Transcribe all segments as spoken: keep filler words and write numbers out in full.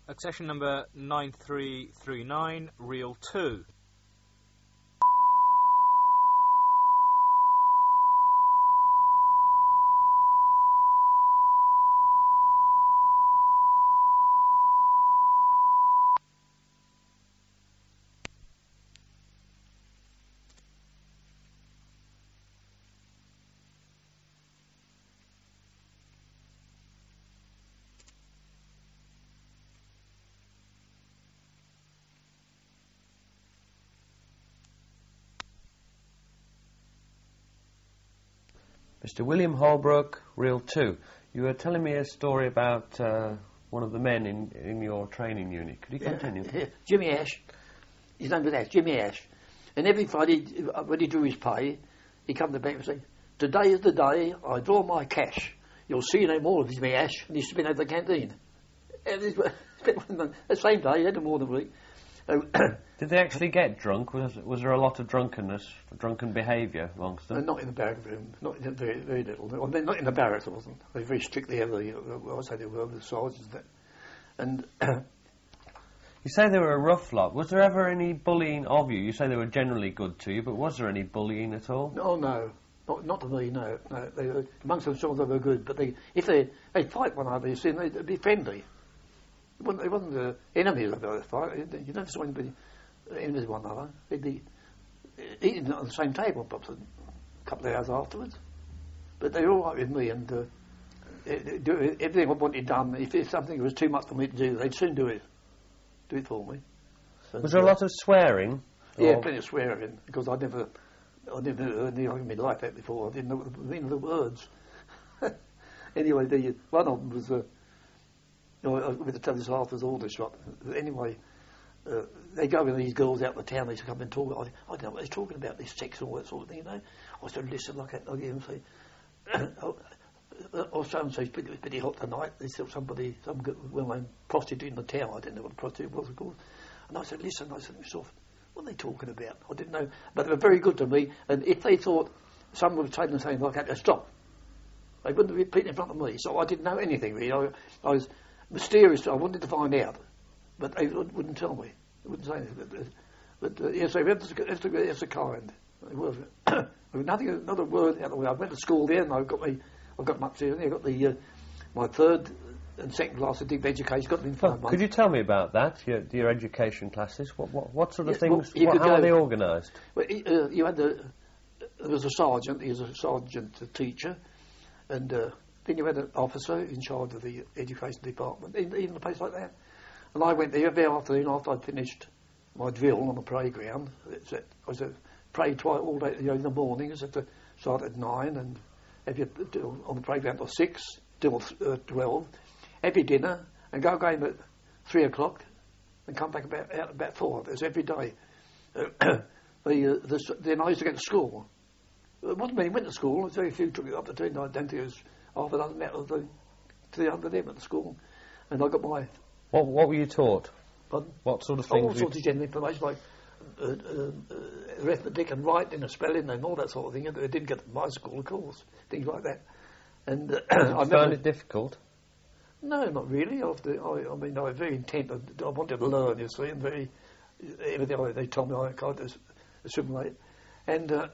Accession number nine three three nine, reel two. Mister William Holbrook, reel two. You were telling me a story about uh, one of the men in, in your training unit. Could you continue? Yeah, Jimmy Ash. His name was Ash, Jimmy Ash. And every Friday, when he drew his pay, he'd come to the bank and say, "Today is the day I draw my cash. You'll see no more of Jimmy Ash." And he used to spend over the canteen. And the same day, he had more than a week. Did they actually get drunk? Was was there a lot of drunkenness, drunken behaviour amongst them? Uh, not in the barrack room, not in, very very little. Well, not in the barracks, it wasn't. They were very strictly there. I say they were the sergeants that, and. You say they were a rough lot. Was there ever any bullying of you? You say they were generally good to you, but was there any bullying at all? No, no, not not to me. No, no. They were, amongst themselves they were good, but they if they they fight one another, you see, they'd be friendly. It wasn't, it wasn't the enemies of the fight. You never saw anybody enemies of one another. They'd be eating on the same table perhaps a couple of hours afterwards. But they were all right with me, and uh, it, do everything I wanted done. If, if something was too much for me to do, they'd soon do it. Do it for me. And, was there a lot of swearing? Yeah, or? Plenty of swearing, because I never, I never heard anything in my life that before. I didn't know what the meaning of the words. Anyway, the one of them was, uh, you know, with the tell this half was all this shot. Anyway, uh, they go with these girls out in the town. They used to come and talk. I, I don't know what they're talking about. This sex and all that sort of thing. You know, I started listen like that. I hear them say, oh, or so and so's pretty, pretty hot tonight. They saw somebody, some well-known prostitute in the town. I didn't know what a prostitute was, of course. And I said, listen, I said to myself, what are they talking about? I didn't know. But they were very good to me. And if they thought someone was saying something like that, they'd stop. They wouldn't repeat in front of me. So I didn't know anything, really. I, I was mysterious. I wanted to find out. But they wouldn't tell me. They wouldn't say anything. But, but uh, yes, they were that's the kind. They were. Nothing, another word out of the way. I went to school there and I got me. I got my I got the uh, my third and second class of deep education. Got me in five well, months. Could you tell me about that? Your, your education classes. What what, what sort of yes, things? Well, what, how go, are they organised? Well, uh, you had the there was a sergeant. He was a sergeant, a teacher, and uh, then you had an officer in charge of the education department. Even, even a place like that. And I went there every afternoon after I'd finished my drill on the parade ground. I was at parade twice all day, you know, in the mornings. At the start at nine and. Have your, on the parade ground till six, till uh, twelve, have your dinner, and go again at three o'clock, and come back about out about four. That's every day. Uh, the, uh, the, then I used to get to school. It wasn't many went to school. Very few took it up to two. I don't think it was half a dozen out of the three hundred them at the school, and I got my. What What were you taught? Pardon? What sort of things? All sorts of general information like. Uh, uh, uh, arithmetic and writing and spelling and all that sort of thing. They didn't get to my school, of course, things like that. And uh, I found it difficult. No, not really. After I, I mean, I was very intent. I, I wanted to learn, you see, and very everything I, they told me I tried to assimilate. And uh,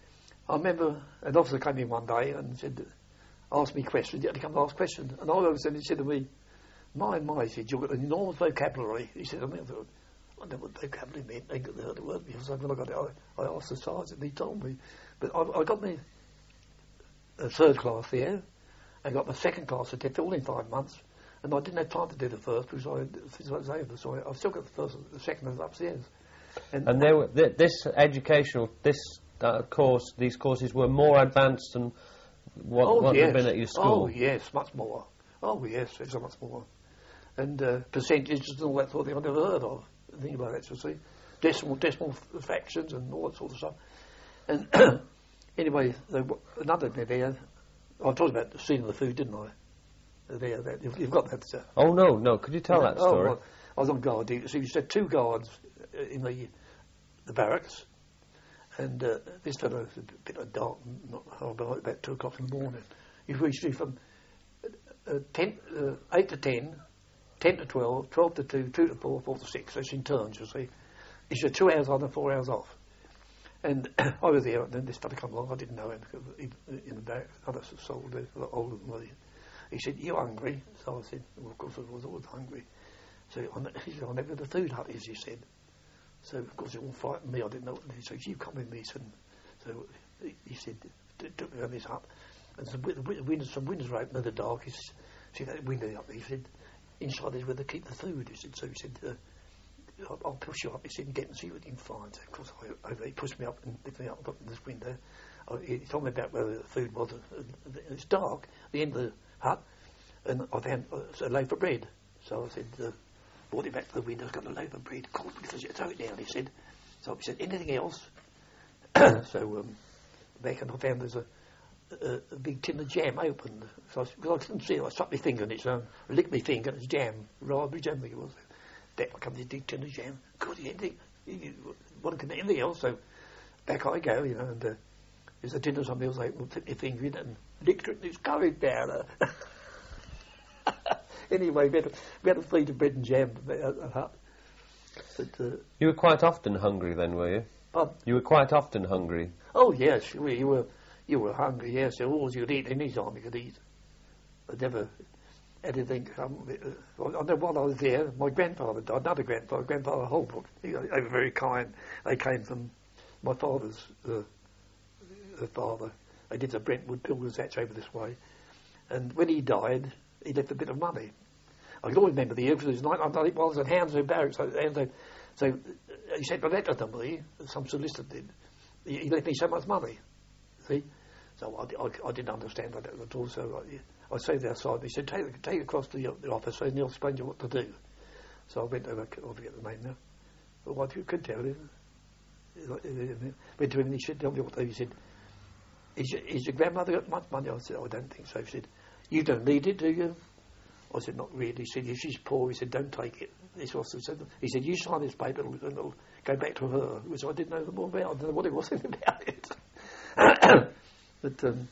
I remember an officer came in one day and said, asked me questions. He had to come and ask questions, and I always said, he said to me, "My, my," he said, "you've got an enormous vocabulary." He said to me, I thought, I don't know what vocabulary meant. They got the, the word because when I got it, I, I asked the sergeant and he told me. But I, I got my uh, third class there and got my second class certificate all in five months. And I didn't have time to do the first because I, since I was over, so I, I've still got the first, the second is upstairs. And, and there were, th this educational, this uh, course, these courses were more advanced than what, oh, what yes. had been at your school. Oh yes, much more. Oh yes, it's so much more. And uh, percentages and all that sort of thing I've never heard of. Think about that, you see. Decimal, decimal fractions and all that sort of stuff. And anyway, they, another day there, I talked about the scene of the food, didn't I? There, that, you've, you've got that. Uh, oh no, no. Could you tell that story? Oh, well, I was on guard. So you said two guards in the the barracks, and uh, this fellow was a bit of dark, not about, about two o'clock in the morning. He reached me from uh, ten, uh, eight to ten. ten to twelve, twelve to two, two to four, four to six. So it's in turns, you see. He said two hours on and four hours off. And I was there, and then this fella come along. I didn't know him. He, in the back, another soldier, a lot older than me. He said, "You hungry?" So I said, "Well, of course I was always hungry." So he said, "I never the food hut is," he said. So of course it all frightened me. I didn't know what he said. "You come with me," son. So he, he said, took me on his hut, and some windows, some windows were open in the dark. He said, "See that window up?" He said, "Inside is where they keep the food." He said. So he said, uh, I'll, "I'll push you up." He said, "And get and see what you can find." So of course I, I, he pushed me up and lifted me up and got to this window. I, he told me about where the food was. It's dark at the end of the hut, and I found uh, a loaf of bread. So I said, uh, brought it back to the window. I've got a loaf of bread. Cold because you throw it down. He said. So he said, "Anything else?" So um, back and I found there's a, a, a big tin of jam opened. So I, because I couldn't see it, I stuck my finger in it. So I licked my finger and it's jam, raspberry jam. I think it was. Back I come to this big tin of jam. God, anything? You want to get anything else? So back I go, you know, and uh, there's a tin of something else. I put my finger in it and licked it, and it's going down. Anyway, we had, to, we had to feed the bread and jam at the hut. But, uh, you were quite often hungry then, were you? Pardon? You were quite often hungry. Oh yes, you were. You were, you were hungry. Yes, so all you could eat any time you could eat. I never anything. Um, uh, I know while I was there, my grandfather died. Another grandfather, Grandfather Holbrook. He, they were very kind. They came from my father's uh, uh, father. They did the Brentwood Pilgrims Hatch over this way, and when he died, he left a bit of money. I can always remember the year because it was night. I think it was at Hounslow Barracks. So, Hounslow, so he sent a letter to me. Some solicitor did. He, he left me so much money. See, so I, I, I didn't understand that at all. So I, I saved outside. He said, "Take take it across to the, the office, and he'll explain to you what to do." So I went over. I forget the name now. But what you could tell him. Went to him and he said, "Tell me what to do." He said, "Is your, is your grandmother got much money?" I said, "I don't think so." He said, "You don't need it, do you?" I said, "Not really." He said, "If she's poor," he said, "don't take it." This was he said. He said, "You sign this paper and it'll go back to her," which I didn't know more about. I don't know what it was about it. But um,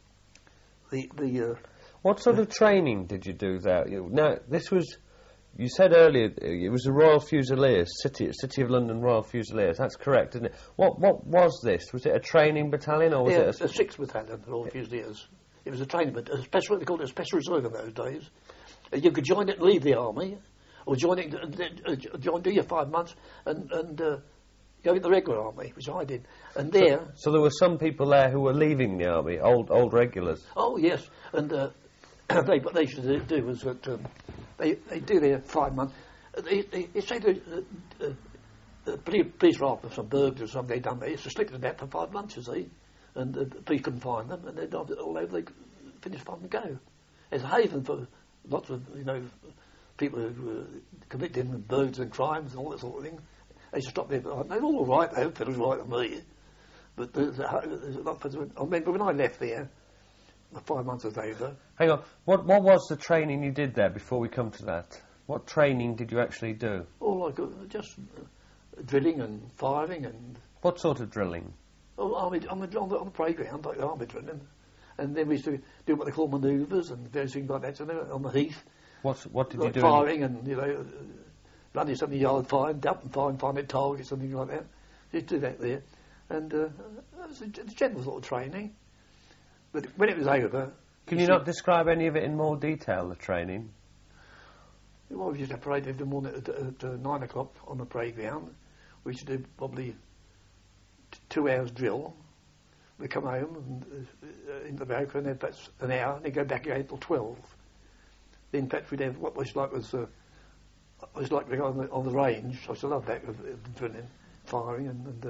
the the uh, what sort of training did you do there? You, now this was, you said earlier, it was the Royal Fusiliers, City City of London Royal Fusiliers. That's correct, isn't it? What what was this? Was it a training battalion or was yeah, it a, a sixth battalion, the Royal Fusiliers? It was a training, but a special, they called it a special reserve in those days. Uh, you could join it and leave the army, or join it, uh, uh, join, do your five months and, and uh, go in the regular army, which I did. And there... So, so there were some people there who were leaving the army, old old regulars? Oh, yes. And uh, they, what they used to do was that um, they, they do their five months. They, they, they say the uh, uh, police, police were after some burglars or something they'd done. They used to sleep in the back for five months, you see. And the police couldn't find them, and they'd all over, they finished fun and go. It's a haven for lots of, you know, people who were convicted burglars and crimes and all that sort of thing. They used to stop there, but they're all right, they felt all right to me. But there's a, there's a lot of, I remember when I left there, the five months was over. Hang on, what what was the training you did there before we come to that? What training did you actually do? Oh, like uh, just uh, drilling and firing and... What sort of drilling? Oh, army, on the, on the, on the playground, like army drilling. And then we used to do what they call manoeuvres and various things like that, so on the heath. What's, what did like you do? Firing and, you know, uh, running something yard, firing, dumping, firing, finding targets, something like that. We used to do that there. And uh, that was a, a general sort of training. But when it was over... Can you, you not describe any of it in more detail, the training? Well, we used to have parade every morning at, at uh, nine o'clock on the parade ground. We used to do probably two hours drill. We come home and uh, in the barrack and then perhaps an hour, and then go back again till twelve. Then perhaps we'd have what was like was uh, was like being on the on the range. I used to love that, of, of drilling, firing, and, and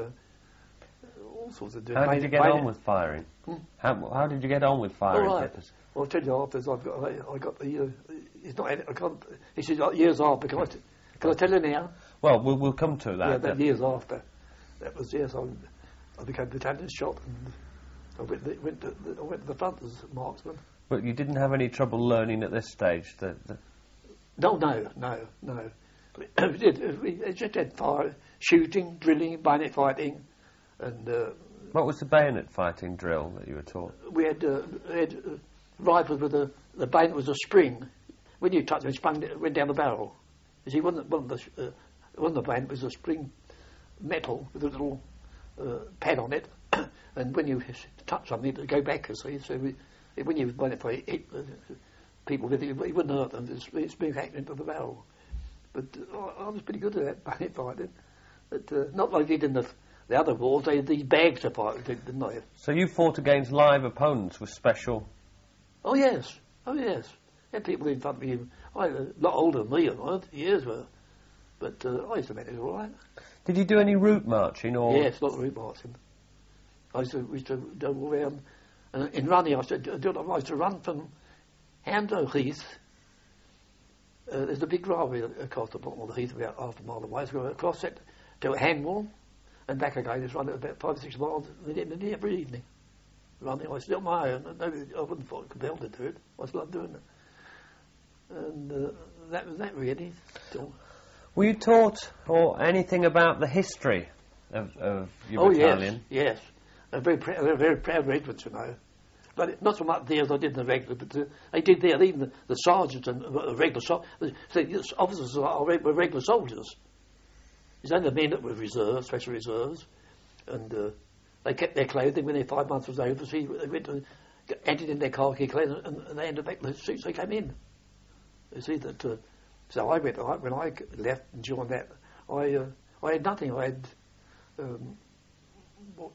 uh, all sorts of doing. How did you get on with firing? Hmm? How how did you get on with firing? All right. Well, I'll tell you afterwards. I've got I got the. Uh, it's not. I can't. This is like years after. Can I? T- can I tell you now? Well, we'll we'll come to that. Yeah, that years after. That was yes. I, I became battalion shot, and I went, went, to, I went to the front as a marksman. But you didn't have any trouble learning at this stage? The, the no, no, no, no. We did. We just had fire, shooting, drilling, bayonet fighting, and. Uh, what was the bayonet fighting drill that you were taught? We had, uh, we had uh, rifles with a the bayonet was a spring. when you touched it, it sprung, it went down the barrel. You see, it wasn't, wasn't the, uh, it wasn't the band, it was a spring metal with a little uh, pad on it, and when you touch something, it would go back, you see. So we, it, when you went for it, hit uh, people with it, it wouldn't hurt them. It's, it's moved back into the barrel. But uh, I was pretty good at that fighting. But uh, not like they did in the, the other wars. They had these bags to fight with, didn't they? So you fought against live opponents with special... Oh, yes. Oh, yes. Had people in front of me, I, a lot older than me, I years were. But uh, I used to manage all right. Did you do any route marching or...? Yes, a lot of route marching. I used to, we used to go all around. And in running, I used to, do, I used to run from Hamdo Heath. Uh, there's a big railway across the bottom of the heath about half a mile away. So go across it to Hanwell and back again. Just run it about five or six miles every evening. Running, I still my own. I wouldn't feel compelled to do it. I just loved doing it. And uh, that was that really. Still. Were you taught or anything about the history of, of your oh, battalion? Oh yes, yes. They're very, pr- they're very proud regiments, you know. But it, not so much there as I did in the regular, but uh, they did there. Even the, the sergeants and uh, regular so- the officers are, were regular soldiers. It's only the men that were reserves, special reserves, and uh, they kept their clothing when their five months was over. So they went to, entered in their khaki clothing, and, and they ended back in the suits they came in. You see that. Uh, so I went I, when I left and joined that. I uh, I had nothing. I had. Um, what,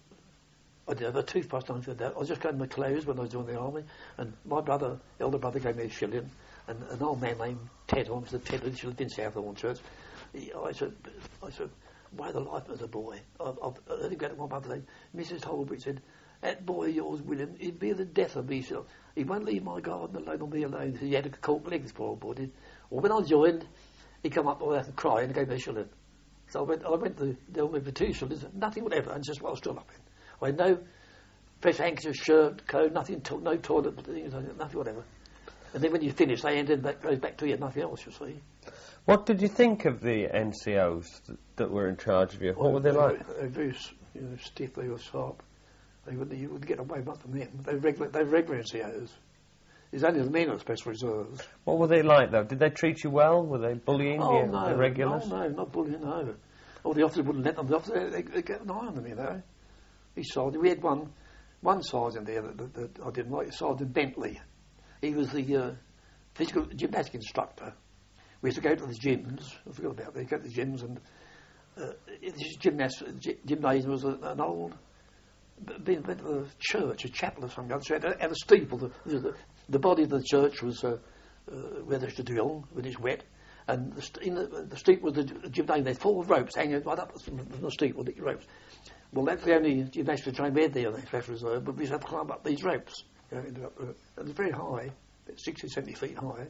I didn't have a toothbrush, nothing like that. I was just going to my clothes when I was joining the army, and my brother, elder brother, gave me a shilling, and an old man named Ted, I was Ted, he lived in Southbourne Church. He, I said, I said, why the life as a boy? I've, I've, I didn't go to my mother name. Missus Holbrook said, that boy of yours, William, he'd be the death of me. So he won't leave my garden alone or me alone. He had a cork legs, poor old boy did. Well, when I joined, he come up and crying and gave me a shilling. So I went, I went to the army for two shillings, nothing whatever, and just what I was still up in. I had no fresh handkerchief, shirt, coat, nothing, to- no toilet, nothing whatever. And then when you finish, they ended back, goes back to you, nothing else, you see. What did you think of the N C Os that, that were in charge of you? What well, were they like? They were very you know, stiff, they were sharp. They wouldn't, you wouldn't get away much from them. They were regular, they were regular N C Os. It's only the men that were special reserves. What were they like, though? Did they treat you well? Were they bullying oh, the, no, the regulars? No, no, not bullying, no. Oh, the officers wouldn't let them. The officers, they, they get an eye on them, you know. He sergeant. We had one, one sergeant there that, that, that I didn't like, Sergeant Bentley. He was the uh, physical gymnastic instructor. We used to go to the gyms. I forgot about that. Go to the gyms, and uh, this gymnast, g- gymnasium was a, an old, been went to a church, a chapel or something. So it had a, had a steeple. The, the, the body of the church was uh, uh, where they used to drill when it's wet. And the, st- in the, the steeple was the gymnasium. They had four ropes hanging right up from the steeple, the ropes. Well, that's the only gymnastic train we had there on the Special Reserve, but we used to have to climb up these ropes. You know, up, uh, it was very high, about sixty, seventy feet high.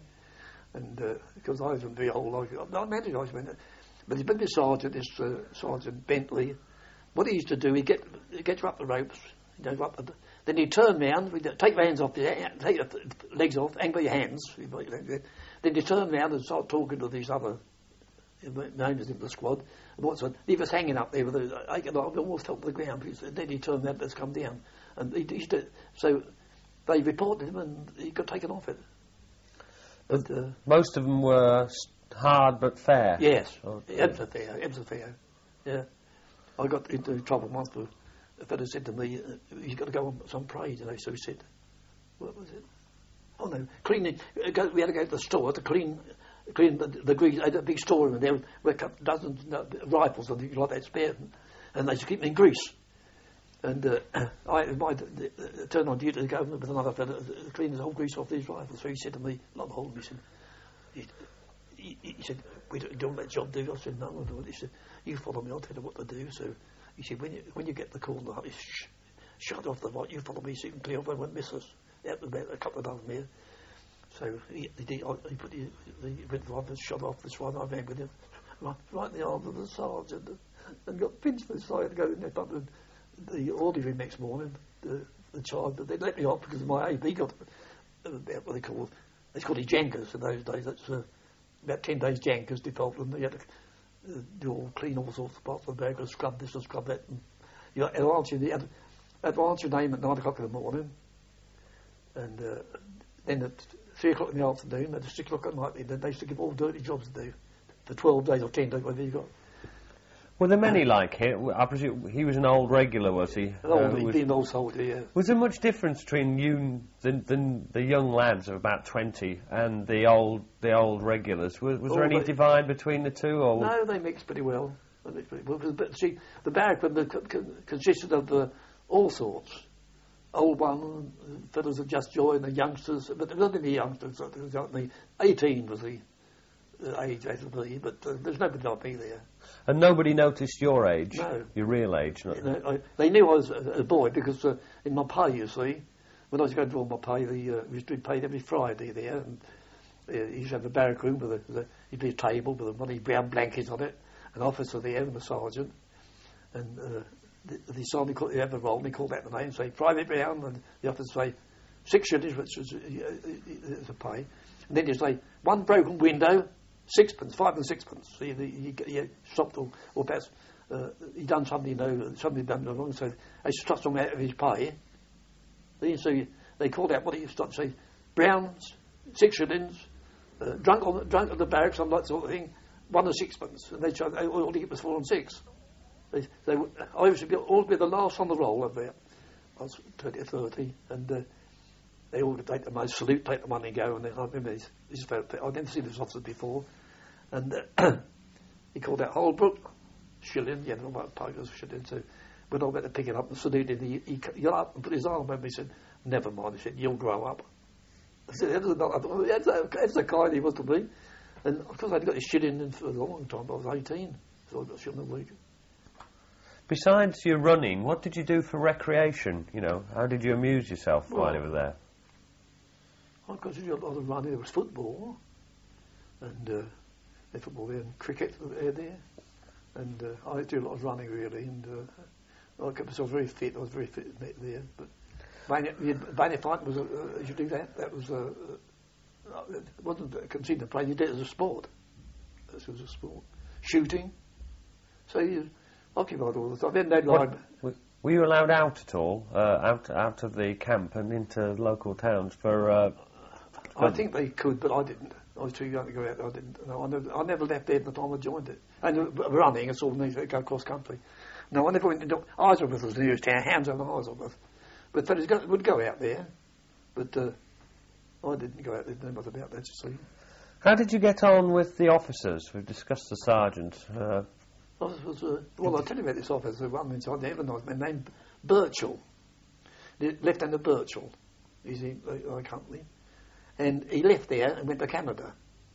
And uh, because I wasn't very old, I, I managed, I was, but he's been this sergeant, this uh, Sergeant Bentley. What he used to do, he'd get, he'd get you up the ropes, you know, up the, then he'd turn round, we'd take your hands off, the, take your legs off, hang by your hands, then he'd turn round and start talking to these other names in the squad. And what's on, he was hanging up there with a, I could almost top of the ground. Then he turned round, let's come down. And he, he used to, so they reported him and he got taken off it. But, uh, most of them were hard but fair. Yes, oh, ebbs are fair, ebbs are fair. Yeah, I got into trouble once. For, a fellow said to me, uh, "You've got to go on some parade," you know. So he said, "What was it? Oh no, cleaning. Uh, go, we had to go to the store to clean, clean the, the grease. I had a big storeroom, and there were a couple dozens uh, rifles and things like that spare, and, and they used to keep them in grease." And uh, I my uh, turned on duty to go with another fellow to clean the whole grease off these rifles. So he said to me, "Not the whole." He said, he, he, he said, "We don't, don't let John do it." I said, "No, I don't." He said, "You follow me. I'll tell you what to do." So he said, "When you when you get the call, he sh- shut off the light. You follow me so you can clear off. I won't miss us." That was about a couple of dozen here. So he he, did, he put the, the red rifle, shot off this one. I ran with him right, right in the arm of the sergeant, and, and got pinched this side to go in there. But the orderly next morning, the, the child, but they let me off because of my age. He got uh, what they call, they called it jankers in those days. That's uh, about ten days jankers default, and they had to uh, do all, clean all sorts of parts of the bag, and scrub this and scrub that. And you know, they'll answer, the, they'll answer your name at nine o'clock in the morning, and uh, then at three o'clock in the afternoon, and six o'clock at night. Then they used to give all dirty jobs to do for twelve days or ten days, whatever you got. Were there many like him? I presume he was an old regular, was he? An old, Uh, he'd was, been an old soldier, yeah. was there much difference between you, the, the, the young lads of about twenty, and the old the old regulars? Was, was there Oh, any they- divide between the two? Or No, they mixed pretty well. They mixed pretty well. But see, the barrack room co- co- consisted of uh, all sorts. Old one, fellows that just joined, the youngsters, but there wasn't any youngsters. There was only eighteen was the uh, age, as to be, but uh, there's nobody like me there. And nobody noticed your age? No. Your real age? Not You know, I, they knew I was a, a boy because uh, in my pay, you see, when I was going to draw my pay, the, uh, we used to be paid every Friday there, and uh, he used to have a barrack room with a, with a, he'd be a table with a money brown blanket on it, an officer there and a sergeant, and uh, the, the sergeant called, he had a roll, and he called out the name, say Private Brown, and the officer say six shillings, which was uh, uh, the pay, and then you say one broken window, sixpence, five and sixpence. So you, you, you stopped or, or perhaps uh, he done something, you know, something done wrong, so they struck him out of his pay. Then so you, they called out what he stopped say, Browns, six shillings, uh, drunk on drunk at the barracks, on that sort of thing, one and sixpence, and they tried, they all it was four and six. They, they were, I used to be always be the last on the roll over there. I was twenty or thirty, and uh, they all would take the money, salute, take the money, and go. And then I remember this, this felt, I'd never seen this officer before, and uh, he called out Holbrook, shilling, yeah, no matter pay was shilling. So when I went to pick it up and saluted, he, he, he got up and put his arm over me. He said, "Never mind," he said, "You'll grow up." I said, "That was not, I thought, that's, a, that's a kind he was to me." And of course, I'd got his shilling in for a long time. I was eighteen, so I got a shilling a week. Besides your running, what did you do for recreation? You know, how did you amuse yourself while Well, you were there? I got to do a lot of running. There was football, and uh, the football there, and cricket there, there. And uh, I do a lot of running really, and uh, I kept myself very fit. I was very fit there. But bayonet, bayonet fight was, uh, uh, you do that. That was, uh, uh, it wasn't considered play. You did it as a sport. This was a sport. Shooting. So you occupied all the time. Then they'd What- line. w- Were you allowed out at all, uh, out out of the camp and into local towns for? Uh, I think they could, but I didn't. I was too young to go out. I didn't. No, I never. I never left there at the time I joined it. And uh, running, I sort of need to go cross country. No, I never went into Isleworth was the nearest town. Hounslow and Isleworth. But fellas go, would go out there, but uh, I didn't go out there. There was about that, you see. how did you get on with the officers? We've discussed the sergeant. Uh, I was, was, uh, well, I'll tell you about this officer. One inside there, a nice man named Birchall, Lieutenant Birchall. He's in my company, and he left there and went to Canada.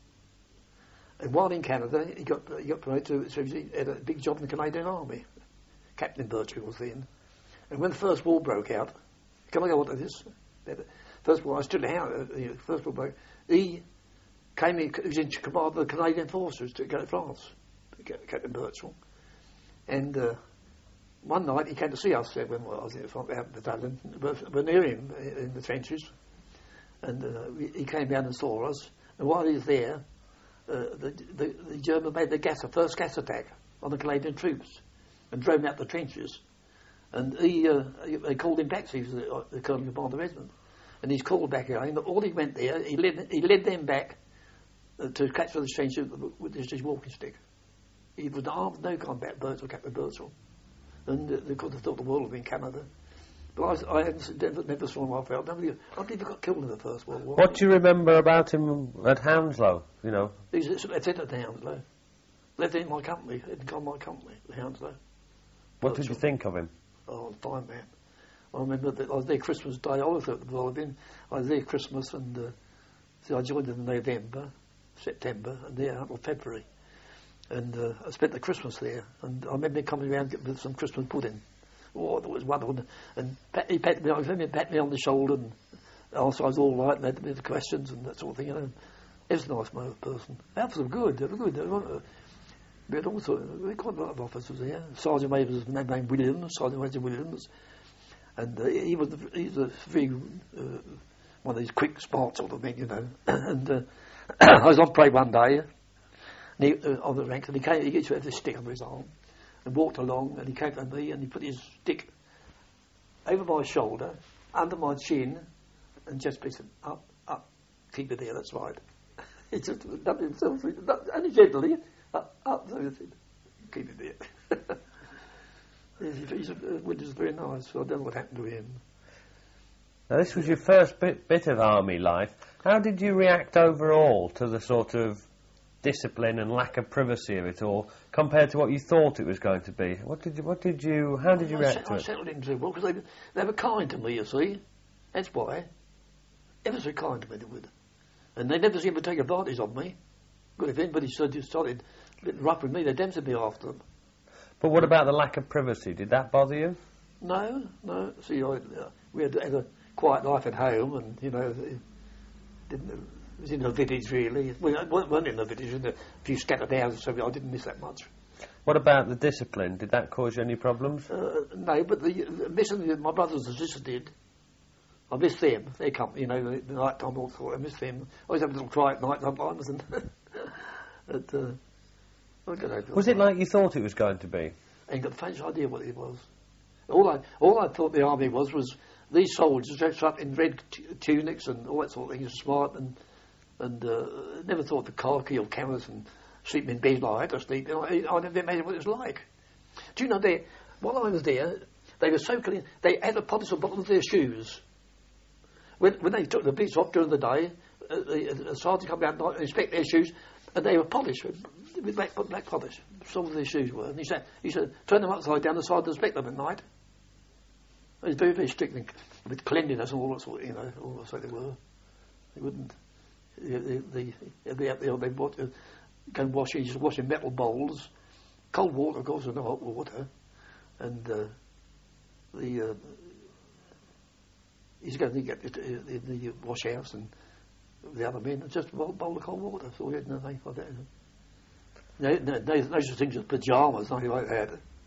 And while in Canada, he got he got promoted to, so he had a big job in the Canadian Army. Captain Birchall was then. And when the First War broke out, can I go on to this? First War, I stood out. Uh, the First War broke. He came in. He was in command of the Canadian forces to go to France. Captain Birchall. And uh, one night he came to see us uh, when I was in the front of the battalion. We're, we're near him in the trenches. And uh, we, he came down and saw us. And while he was there, uh, the, the, the German made the gas, the first gas attack on the Canadian troops and drove them out the trenches. And he, uh, they called him back, so he was the, uh, the colonel of the regiment. And he's called back again. All he went there, he led, he led them back uh, to capture the trenches with his, his walking stick. He was armed, no combat, Birchall, Captain Birchall. And uh, they could have thought the world of in Canada. But I, was, I hadn't, never, never saw him, I felt. Nobody, I never got killed in the First World War. what do you remember about him at Hounslow? You know, He's a lieutenant at Hounslow. Left in my company, in my company, at Hounslow. what did you think of him? Oh, fine man. I remember that I was there Christmas Day. I was at the Volvin. I was there Christmas, and uh, so I joined in November, September, and there until February. And uh, I spent the Christmas there, and I remember coming around with some Christmas pudding. Oh, that was wonderful. And pat, he patted me, I remember he patted me on the shoulder and asked if I was all right, and had me the questions and that sort of thing. You know, he was a nice person. The officers were good. They were good. They were, uh, we had also we had quite a lot of officers there. Sergeant Major was named Williams, Sergeant Major Williams, and uh, he was the, he was a very uh, one of these quick, smart sort of men, you know. and uh, I was on parade one day. And he, uh, on the ranks, and he came, he used to have this stick under his arm, and walked along, and he came to me, and he put his stick over my shoulder, under my chin, and just said, up, up, keep it there, that's right. He just done it himself, only gently, up, up, so he said, keep it there. he's, he's a, which is very nice, so I don't know what happened to him. Now, this was your first bit, bit of army life. How did you react overall to the sort of discipline and lack of privacy of it all, compared to what you thought it was going to be? What did you, what did you, how did you I react set, to I it? settled into it well, because they, they were kind to me, you see. That's why. Ever so kind to me, they would. And they never seemed to take advantage of me. Good, if anybody started, started a bit rough with me, they'd tempted me after them. But what about the lack of privacy? Did that bother you? No, no. See, I, uh, we had, had a quiet life at home, and, you know, it didn't, it was in the village, really. We weren't in the village, in a few scattered houses, so I didn't miss that much. What about the discipline? Did that cause you any problems? Uh, no, but the, the missing my brothers and sisters did. I miss them. They come, you know, the, the night time also. I miss them. I always have a little cry at night sometimes, and but, uh, I don't know. Was it like you thought it was going to be? I ain't got the faintest idea what it was. All I, all I thought the army was was these soldiers dressed up in red t- tunics and all that sort of thing, smart, and and uh, never thought the khaki or cameras and sleeping in bed like I had to sleep. You know, I, I never imagined what it was like. Do you know, they, while I was there, they were so clean, they had to polish the bottom of their shoes. When, when they took the boots off during the day, uh, the, the sergeant come down at night and inspect their shoes, and they were polished with, with black, black polish. Some of their shoes were. And he said, he said, turn them upside down the side and inspect them at night. He was very, very strict with cleanliness and all that sort of, you know, all that sort they were. They wouldn't, they, they, they, they, they, they bought, uh, go and wash, he used to wash in metal bowls, cold water, of course, and no hot water, and uh, the, uh, he's going to get in the, the wash house and the other men, just a bowl, bowl of cold water, so we had nothing like that. No, no, no, no such things as pyjamas, nothing like that.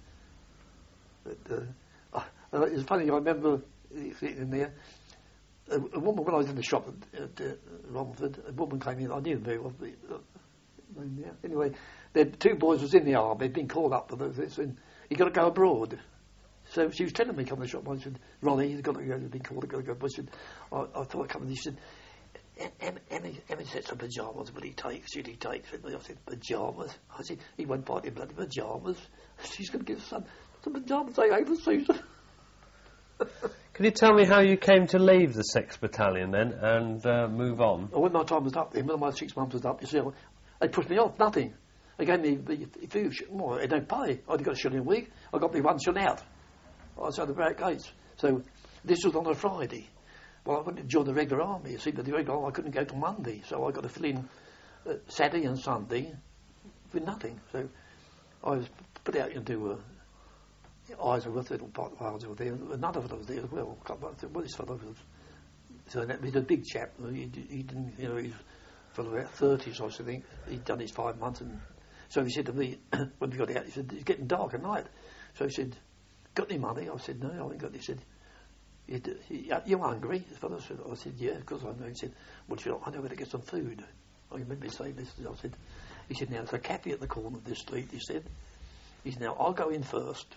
But, uh, uh, it's funny, I remember sitting in there, a, a woman, when I was in the shop at, at uh, Romford, a woman came in, I knew them very well, but, uh, yeah. Anyway, the two boys was in the army, they'd been called up for this, and he got to go abroad. So she was telling me, come to the shop, I said, Ronnie, he's got to go, he's been called to go, go. But I said, I, I thought I'd come, and he said, how many, how many sets of pyjamas will he take, should he take? I said, pyjamas? I said, he won't buy any bloody pyjamas. She's going to give some, some pyjamas they over season. Can you tell me how you came to leave the sixth Battalion then, and uh, move on? Well, when my time was up then, when my six months was up, you see, they pushed me off, nothing. They gave me the food, more, they don't pay. I'd got a shilling a week, I got me one shilling out. I was at the Barrack Gates. So this was on a Friday. Well, I wanted to join the regular army, you see, but the regular army I couldn't go till Monday, so I got to fill in uh, Saturday and Sunday with nothing. So I was put out into uh, Isleworth, little part of Isleworth there. Another fellow was there as well. I thought, well, this fellow was. So that was a big chap. He, he didn't, you know, he's for about thirties, I think. He'd done his five months, and so he said to me when we got out, he said, "It's getting dark at night." So he said, "Got any money?" I said, "No, I haven't got." He said, "You're hungry?" The fellow said, I said, "Yeah, because I know." He said, "Well, you know, I know where to get some food." I remember saying this. I said, "He said, now there's a cafe at the corner of this street." He said, "He said, now I'll go in first."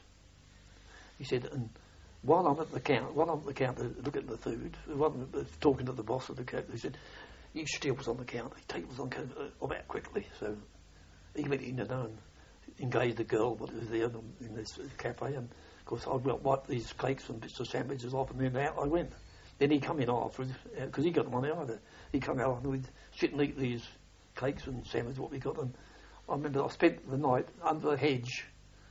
He said, "And while I'm at the counter, while I'm at the counter looking at the food, while I'm talking to the boss of the counter, he said, you steal what's on the counter, take what's on the counter, uh, about quickly." So he went in and and engaged the girl what was there in this cafe, and of course I'd wipe these cakes and bits of sandwiches off, and then out I went. Then he come in afterwards, because he got the money either. He come out and we'd sit and eat these cakes and sandwiches, what we got, and I remember I spent the night under a hedge,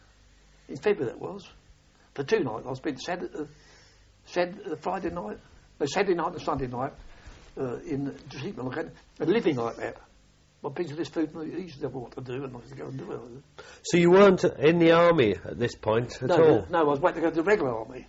in February that was, for two nights. I spent Saturday, uh, Saturday, uh, Friday night, no, Saturday night and Sunday night, uh, in sleeping like that, and living like that. My piece of this food, he used to know what to do, and I used to go and do it. So you weren't in the army at this point at no, all? No, I was waiting to go to the regular army.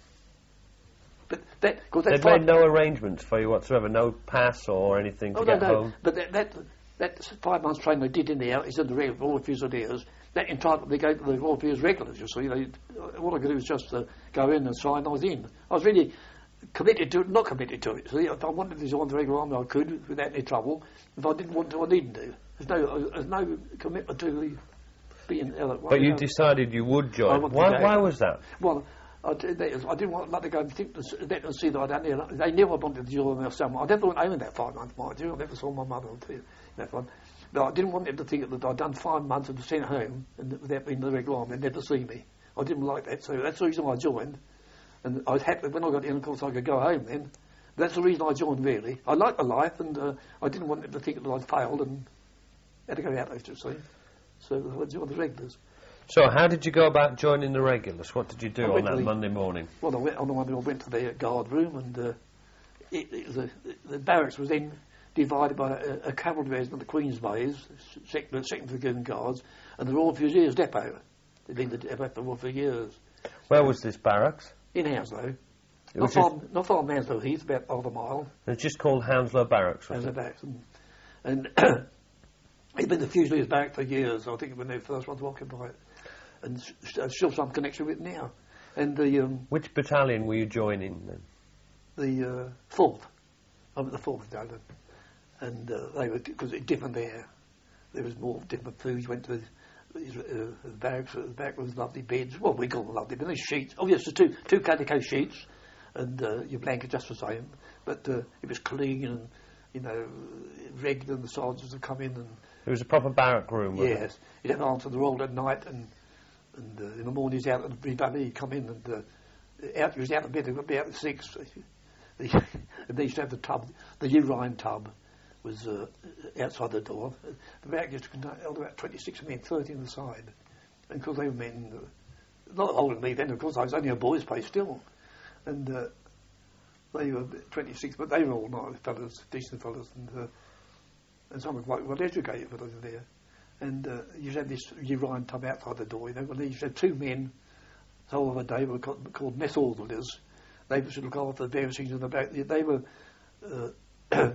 But that, cause They'd made no arrangements for you whatsoever, no pass or anything to oh, get no, no. home? But that, that, that five months training they did in there, is in the regular Royal Fusiliers, that entitled, they go to the Royal Fusiliers regulars, you see. They, all I could do was just uh, go in and sign, I was in. I was really committed to it, not committed to it. See, if I wanted to join the regular army, I could, without any trouble. If I didn't want to, I needn't do. There's no, there's no commitment to the being... Uh, but you know, decided you would join. Why, why was that? Well, I, did, I didn't want like to go and think to let them see that I'd only. They never wanted to join their son. I never went home in that five months, mind you. I never saw my mother in that one. But I didn't want them to think that I'd done five months and was sent home and without being the regular army and never see me. I didn't like that, so that's the reason I joined. And I was happy when I got in, of course, I could go home then. That's the reason I joined, really. I liked the life, and uh, I didn't want them to think that I'd failed and had to go out, as you see. So I joined the regulars. So how did you go about joining the regulars? What did you do I on went that to the- Monday morning? Well, I went on the one. I went to the guard room, and uh, it, it was a, the barracks was then divided by a, a cavalry regiment, the Queensways, second, second Dragoon Guards, and the Royal Fusiliers Depot. They'd been the depot for, for years. Where was this barracks? In Hounslow. It Not was far, just, not far from Hounslow Heath, about half a mile. it's just called Hounslow Barracks, was Hounslow it? Barracks. And, and it's been the Fusiliers Barracks for years, I think, when they were the first ones to occupy it. And s- s- still some connection with it now. And the um, Which battalion were you joining then? the uh, fourth. I'm at the fourth battalion. And uh, they were, because it's different there. There was more different foods. Went to these uh, the barracks. The back was lovely beds. Well, we call them lovely beds. Sheets. Oh yes, the two two calico sheets, and uh, your blanket just the same. But uh, it was clean and you know regular. And the sergeants would come in and It was a proper barrack room, wasn't it? yes, you'd have to answer the roll at night, and and uh, in the mornings out at the bed, he'd come in and uh, out. He was out of bed. He'd be out at six. and they used to have the tub, the urine tub. Was uh, outside the door. The barrack used to contain held about twenty-six men, thirty on the side. And of course they were men, uh, not older than me then, of course I was only a boy's place still. And uh, they were twenty-six, but they were all nice fellas, decent fellas, and, uh, and some were quite well educated fellas there. And uh, you used to have this urine tub outside the door, you know, and you used to have two men, the whole of a day, were called, called mess orderlies. They used to look after the various things in the back. They were... Uh,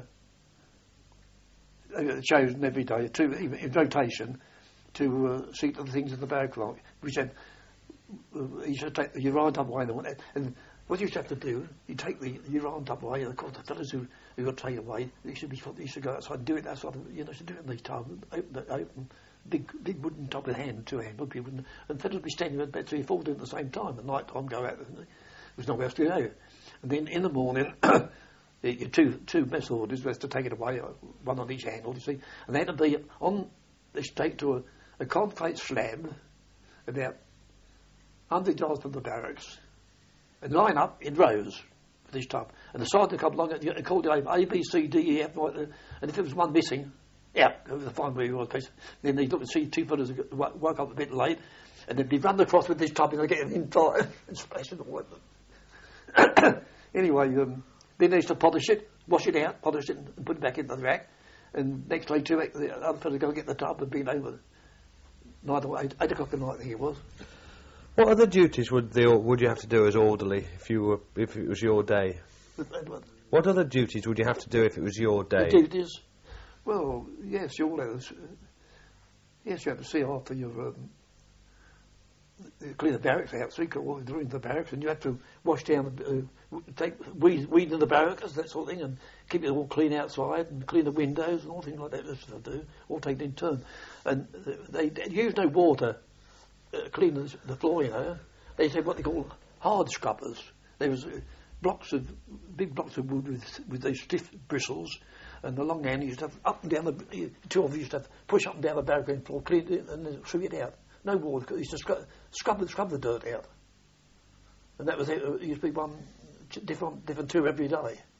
They were chosen every day, to, in rotation, to uh, see to the things in the barrack like. We said, uh, you should take the urine tub away, and, and what you used to have to do, you take the urine tub away, and of course the fellas who, who got taken away, they should be, they should go outside and do it outside, of, you know, should do it in these tubs, open, open, big, big wooden tub with hand, two hand, people, and, and fellas would be standing at about three or four doing it at the same time, at night time go out, there was nowhere else to go. And then in the morning, The two two mess orders was to take it away, one on each handle, you see, and they had to be on. They should take to a, a concrete slab about hundred yards from the barracks, and line up in rows for this tub. And the sergeant come along and called it A, B, C, D, E, F, and if there was one missing, out, go to find where he was. Then they'd look and see two fellas who woke up a bit late, and they'd be run across with this tub and they'd get it in time and splash it all over. Anyway. Um, Then they used to polish it, wash it out, polish it, and put it back into the rack. And next day, two, the other fellow go and get the tub and been over nine or eight, eight o'clock at night, I think it was. What other duties would the would you have to do as orderly if you were if it was your day? The, the, What other duties would you have to do if it was your day? the duties, well, yes, you all have, uh, yes, you have to see after your um, clean the barracks out, so you can walk through into the barracks, and you have to wash down, uh, take weed, weed in the barracks, that sort of thing, and keep it all clean outside, and clean the windows, and all things like that. That's what they do, all taken in turn. And they, they use no water, uh, clean the, the floor, you know. They say what they call hard scrubbers. There was uh, blocks of, big blocks of wood with, with these stiff bristles, and the long hand, you used to have up and down the, two of you used to have push up and down the barrack floor, clean it, and then sweep it out. No water, you used to scrub, scrub, scrub the dirt out. And that was it. It used to be one different, different two every day.